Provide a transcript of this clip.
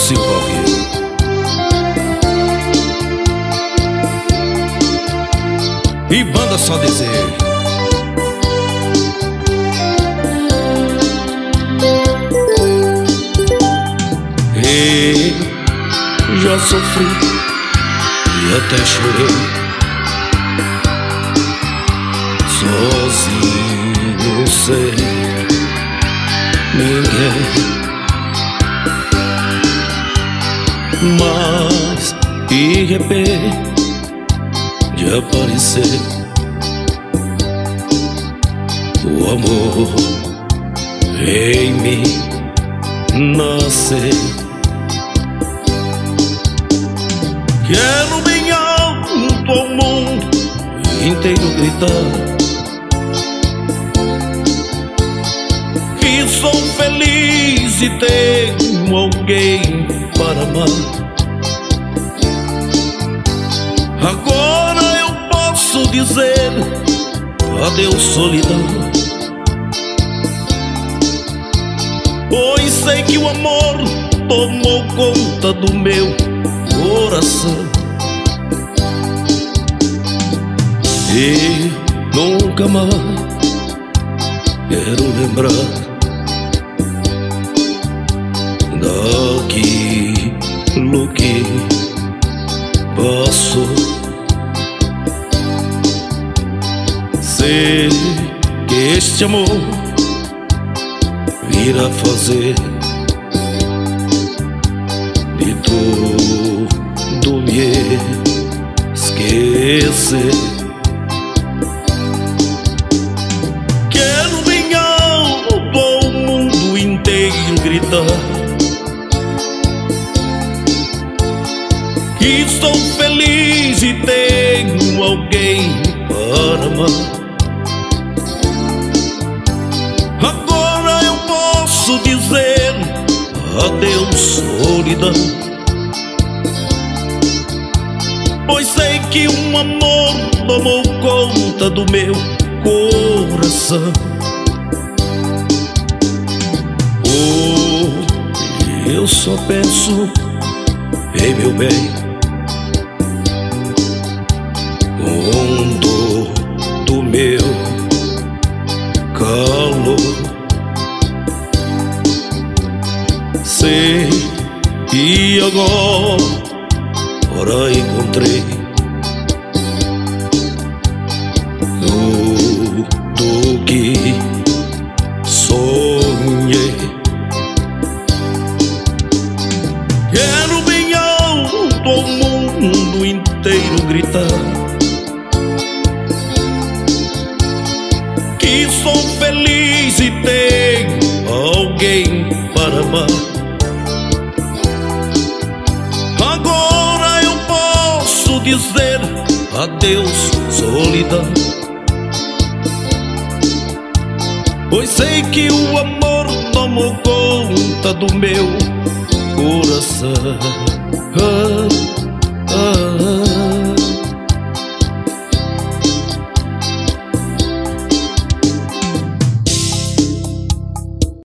Silva ao vivo. E banda Só Desejo. Eu já sofri e até chorei, sozinho sem ninguém. Mas de repente de aparecer o amor em mim nascer. Quero bem alto ao mundo inteiro gritar que sou feliz e tenho alguém para amar. Agora eu posso dizer adeus solidão, pois sei que o amor tomou conta do meu coração. E nunca mais quero lembrar daquilo que passou. Sei que este amor virá fazer de tudo me esquecer. Quero bem alto ao mundo inteiro gritar que sou feliz e tenho alguém para amar. Agora eu posso dizer adeus solidão, pois sei que um amor tomou conta do meu coração. Oh, eu só penso em meu bem, com dor do meu calor. Sei que agora encontrei tudo que sonhei. Quero bem alto ao mundo inteiro gritar que sou feliz e tenho alguém para amar. Agora eu posso dizer adeus solidão, pois sei que o amor tomou conta do meu coração.